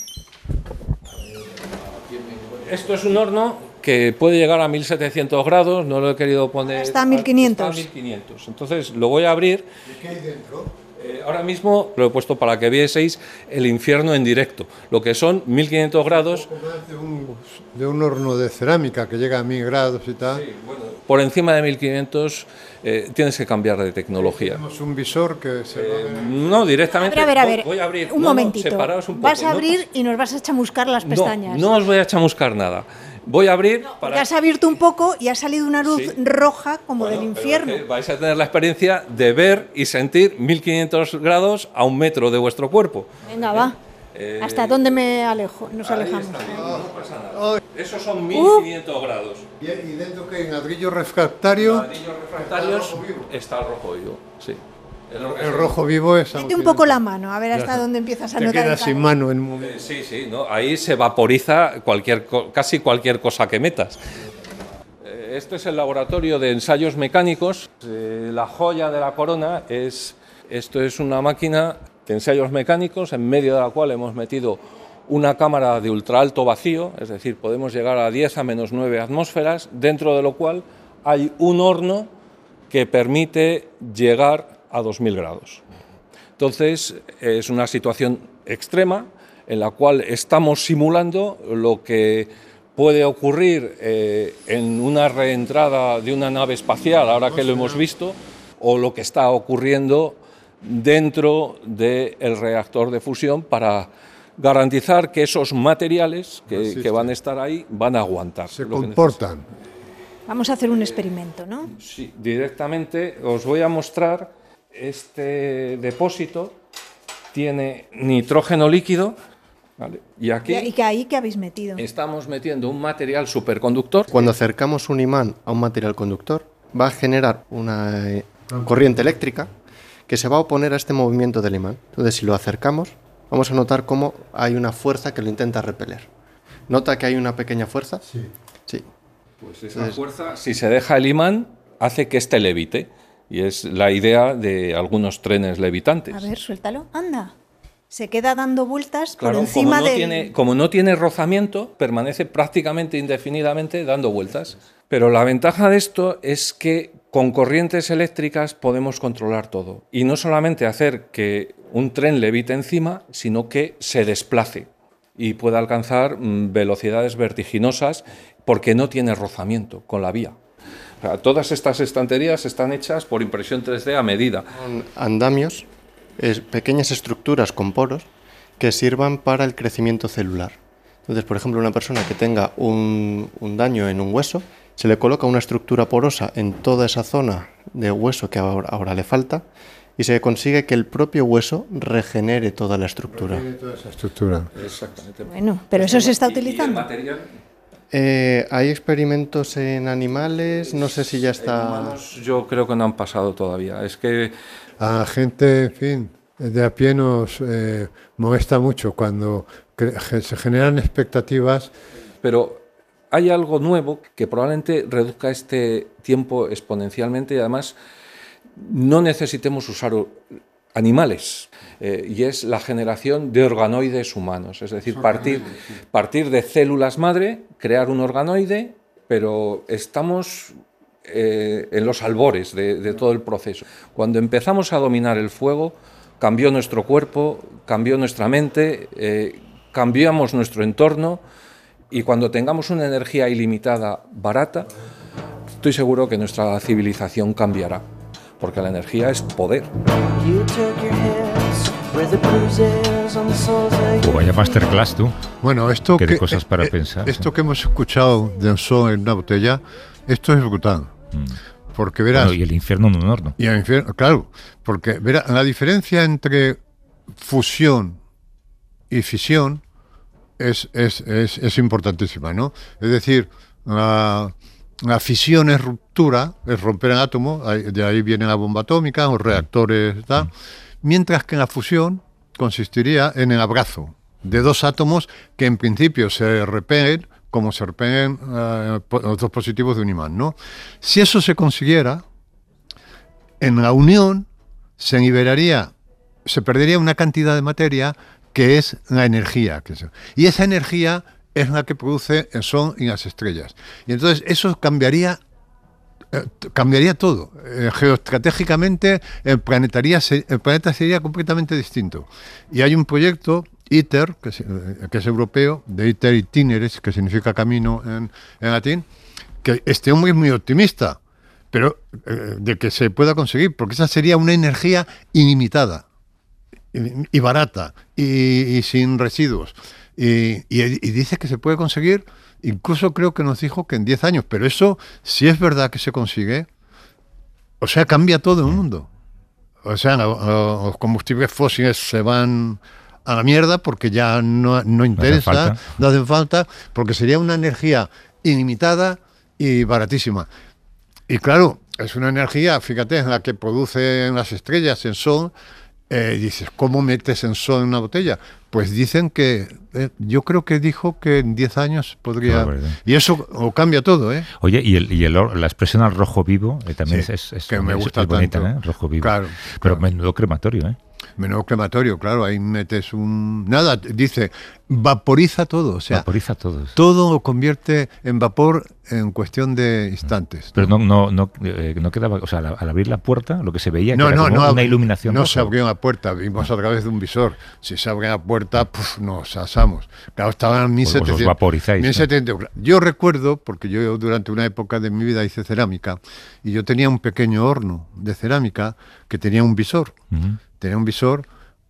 Esto es un horno que puede llegar a 1700 grados, no lo he querido poner... Está a 1500. Está a 1500. Entonces lo voy a abrir. ¿Y qué hay dentro? Ahora mismo lo he puesto para que vieseis el infierno en directo, lo que son 1500 grados. De un horno de cerámica que llega a 1000 grados y tal. Sí, bueno, por encima de 1500 tienes que cambiar de tecnología. Tenemos un visor que se No, directamente. A ver. Voy a abrir. Un momentito. Separaos un poco. Vas a abrir y nos vas a chamuscar las pestañas. No os voy a chamuscar nada. Voy a abrir Porque has abierto un poco y ha salido una luz roja como del infierno. Vais a tener la experiencia de ver y sentir 1500 grados a 1 metro de vuestro cuerpo. Venga, va. ¿Hasta dónde nos alejamos? No pasa nada. Esos son 1500 grados. ¿Y dentro que hay ladrillo refractario? Ladrillos refractarios está el rojo vivo. Sí. El rojo vivo es... Mete un poco la mano, a ver hasta dónde empiezas a Te notar. quedas sin mano en un momento. Sí, ¿no? Ahí se vaporiza casi cualquier cosa que metas. Este es el laboratorio de ensayos mecánicos. La joya de la corona esto es una máquina de ensayos mecánicos en medio de la cual hemos metido una cámara de ultraalto vacío, es decir, podemos llegar a 10 a menos 9 atmósferas, dentro de lo cual hay un horno que permite llegar a 2000 grados. Entonces, es una situación extrema en la cual estamos simulando lo que puede ocurrir en una reentrada de una nave espacial, ahora que lo hemos visto, o lo que está ocurriendo dentro del reactor de fusión para garantizar que esos materiales que van a estar ahí van a aguantar. Se comportan. Vamos a hacer un experimento, ¿no? Sí, directamente os voy a mostrar este depósito. Tiene nitrógeno líquido, ¿vale? Y aquí ¿Y ahí qué habéis metido? estamos metiendo un material superconductor. Cuando acercamos un imán a un material conductor, va a generar una corriente eléctrica que se va a oponer a este movimiento del imán. Entonces, si lo acercamos, vamos a notar cómo hay una fuerza que lo intenta repeler. ¿Nota que hay una pequeña fuerza? Sí. Sí. Pues esa fuerza, si se deja el imán, hace que éste levite. Y es la idea de algunos trenes levitantes. A ver, suéltalo. Anda. Se queda dando vueltas Claro, por encima como no tiene rozamiento, permanece prácticamente indefinidamente dando vueltas. Pero la ventaja de esto es que con corrientes eléctricas podemos controlar todo. Y no solamente hacer que un tren levite encima, sino que se desplace y pueda alcanzar velocidades vertiginosas porque no tiene rozamiento con la vía. O sea, todas estas estanterías están hechas por impresión 3D a medida. Son andamios, pequeñas estructuras con poros que sirvan para el crecimiento celular. Entonces, por ejemplo, una persona que tenga un daño en un hueso, se le coloca una estructura porosa en toda esa zona de hueso que ahora le falta y se consigue que el propio hueso regenere toda la estructura. Toda esa estructura. Exactamente. Bueno, pero eso se está ¿Y el utilizando. material? Hay experimentos en animales, no sé si ya En está... humanos yo creo que no han pasado todavía. Es que A gente, en fin, de a pie nos molesta mucho cuando se generan expectativas. pero hay algo nuevo que probablemente reduzca este tiempo exponencialmente y además no necesitemos usar animales, y es la generación de organoides humanos, es decir, partir de células madre, crear un organoide, pero estamos en los albores de todo el proceso. Cuando empezamos a dominar el fuego, cambió nuestro cuerpo, cambió nuestra mente, cambiamos nuestro entorno, y cuando tengamos una energía ilimitada, barata, estoy seguro que nuestra civilización cambiará, porque la energía es poder. Vaya masterclass tú. Bueno, esto Qué de cosas para pensar. Esto que hemos escuchado de un son en una botella, esto es brutal. Porque verás... Bueno, y el infierno en un horno. Y el infierno, claro, porque verás, la diferencia entre fusión y fisión es importantísima, ¿no? Es decir, la fisión es ruptura, es romper el átomo, de ahí viene la bomba atómica, los reactores, tal, mientras que la fusión consistiría en el abrazo de dos átomos que en principio se repelen, como se repelen los dos positivos de un imán, ¿no? Si eso se consiguiera, en la unión se perdería una cantidad de materia que es la energía. Y esa energía es la que produce el Sol y las estrellas. Y entonces eso cambiaría todo. Geoestratégicamente el planeta sería completamente distinto. Y hay un proyecto, ITER, que es europeo, de ITER itineris, que significa camino en latín, que este hombre es muy optimista, pero de que se pueda conseguir, porque esa sería una energía ilimitada y barata y sin residuos. Y dice que se puede conseguir, incluso creo que nos dijo que en 10 años, pero eso, si es verdad que se consigue, o sea, cambia todo el mundo. O sea, los combustibles fósiles se van a la mierda porque ya no interesa, no hacen falta, porque sería una energía ilimitada y baratísima. Y claro, es una energía, fíjate, en la que producen las estrellas en Sol. Dices, ¿cómo metes en Sol en una botella? Pues dicen que, yo creo que dijo que en 10 años podría... Y eso lo cambia todo, ¿eh? Oye, la expresión al rojo vivo también sí, es que me gusta bonita, tanto. Rojo vivo. Claro, pero claro. menudo crematorio, ¿eh? Menudo crematorio, claro, ahí metes un... Nada, dice, vaporiza todo, o sea... Vaporiza todo. Todo lo convierte en vapor en cuestión de instantes. Pero no quedaba... O sea, al abrir la puerta, lo que se veía No, era como una iluminación No roja. se abrió la puerta, vimos a través de un visor. Si se abre la puerta, nos asamos. Claro, estaban en 1700... Os vaporizáis, 1700. ¿No? Yo recuerdo, porque yo durante una época de mi vida hice cerámica, y yo tenía un pequeño horno de cerámica que tenía un visor. Uh-huh. Tenía un visor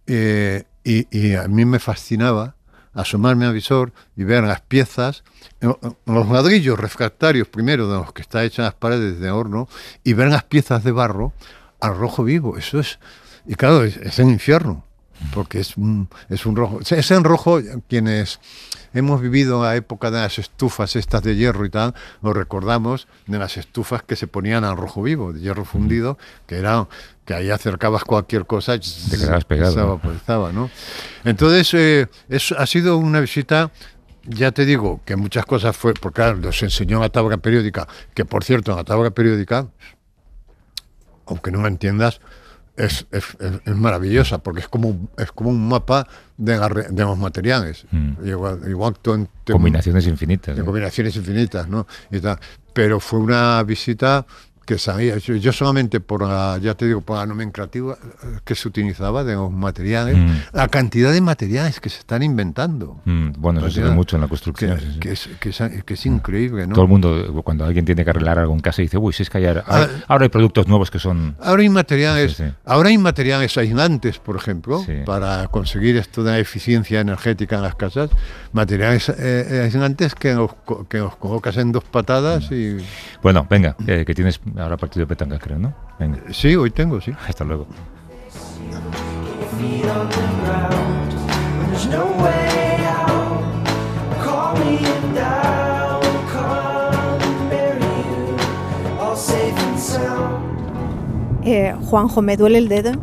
y a mí me fascinaba asomarme al visor y ver las piezas, los ladrillos refractarios primero de los que está hechas las paredes de horno, y ver las piezas de barro al rojo vivo. Eso es, y claro, es el infierno, porque es un rojo. Es en rojo, quienes hemos vivido la época de las estufas estas de hierro y tal, lo recordamos de las estufas que se ponían al rojo vivo, de hierro fundido, que ahí acercabas cualquier cosa y te quedabas pegado, se vaporizaba, ¿no? Entonces, ha sido una visita, ya te digo, que muchas cosas fue, porque claro, nos enseñó la tabla periódica, que por cierto, en la tabla periódica, aunque no me entiendas, es maravillosa, porque es como un mapa de los materiales. Igual combinaciones infinitas. Combinaciones infinitas, ¿no? Y tal. Pero fue una visita que sabía. Yo solamente por la nomenclatura que se utilizaba de los materiales, la cantidad de materiales que se están inventando. Bueno, eso se ve mucho en la construcción. Que es increíble, ¿no? Todo el mundo, cuando alguien tiene que arreglar algo en casa, dice, uy, si es que ahora hay productos nuevos que son... Ahora hay materiales aislantes, por ejemplo, para conseguir esto de la eficiencia energética en las casas, materiales aislantes que los colocas en 2 patadas y... Bueno, venga, que tienes ahora partido de petanca, creo, ¿no? Venga. Sí, hoy tengo, sí. Hasta luego. Juanjo, me duele el dedo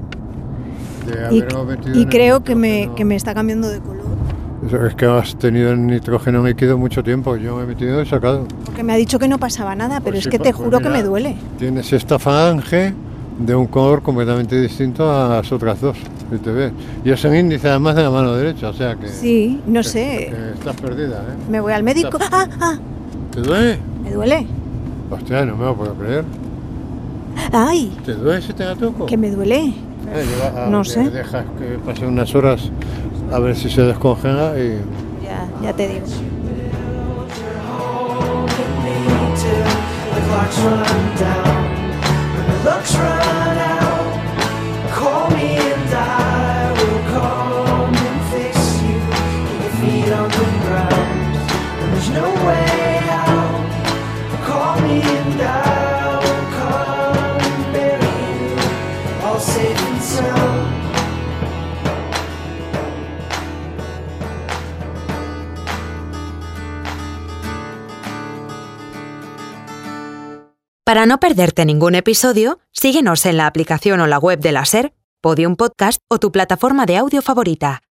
y creo que me está cambiando de color. Es que has tenido el nitrógeno líquido mucho tiempo, yo me he metido y sacado. Porque me ha dicho que no pasaba nada, pero es que te juro que me duele. Tienes esta falange de un color completamente distinto a las otras 2, si te ves. Y es el índice además de la mano derecha, o sea que... Sí, no sé. Que estás perdida, ¿eh? Me voy al médico. ¿Te duele? ¿Me duele? Hostia, no me lo puedo creer. ¡Ay! ¿Te duele si te la toco? Que me duele. No sé. Dejas que pasen unas horas a ver si se descongela y... Ya te digo. Para no perderte ningún episodio, síguenos en la aplicación o la web de la SER, Podium Podcast o tu plataforma de audio favorita.